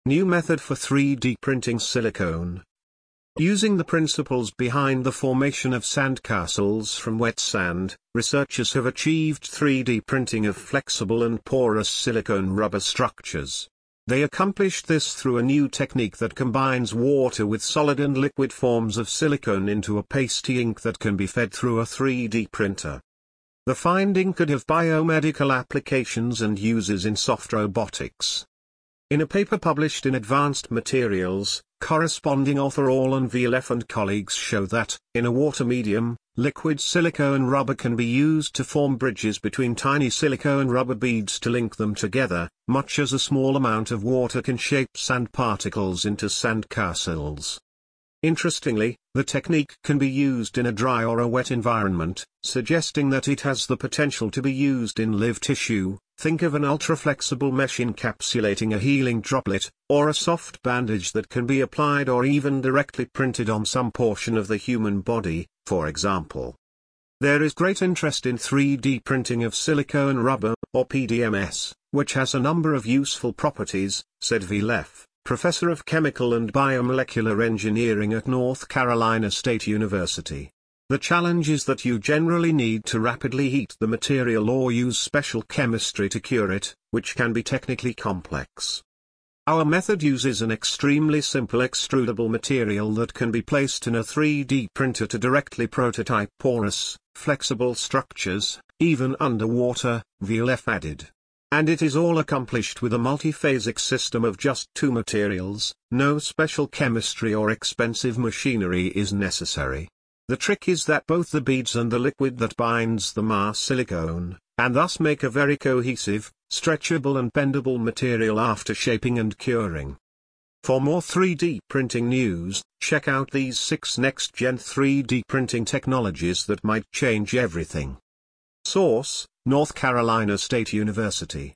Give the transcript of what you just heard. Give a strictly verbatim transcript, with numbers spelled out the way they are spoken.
New method for three D printing silicone. Using the principles behind the formation of sandcastles from wet sand, researchers have achieved three D printing of flexible and porous silicone rubber structures. They accomplished this through a new technique that combines water with solid and liquid forms of silicone into a pasty ink that can be fed through a three D printer. The finding could have biomedical applications and uses in soft robotics. In a paper published in Advanced Materials, corresponding author Orlan V L F and colleagues show that, in a water medium, liquid silicone rubber can be used to form bridges between tiny silicone rubber beads to link them together, much as a small amount of water can shape sand particles into sandcastles. Interestingly, the technique can be used in a dry or a wet environment, suggesting that it has the potential to be used in live tissue. Think of an ultra-flexible mesh encapsulating a healing droplet, or a soft bandage that can be applied or even directly printed on some portion of the human body, for example. There is great interest in three D printing of silicone rubber, or P D M S, which has a number of useful properties, said V L F, professor of chemical and biomolecular engineering at North Carolina State University. The challenge is that you generally need to rapidly heat the material or use special chemistry to cure it, which can be technically complex. Our method uses an extremely simple extrudable material that can be placed in a three D printer to directly prototype porous, flexible structures, even underwater, V L F added. And it is all accomplished with a multiphasic system of just two materials. No special chemistry or expensive machinery is necessary. The trick is that both the beads and the liquid that binds them are silicone, and thus make a very cohesive, stretchable and bendable material after shaping and curing. For more three D printing news, check out these six next-gen three D printing technologies that might change everything. Source: North Carolina State University.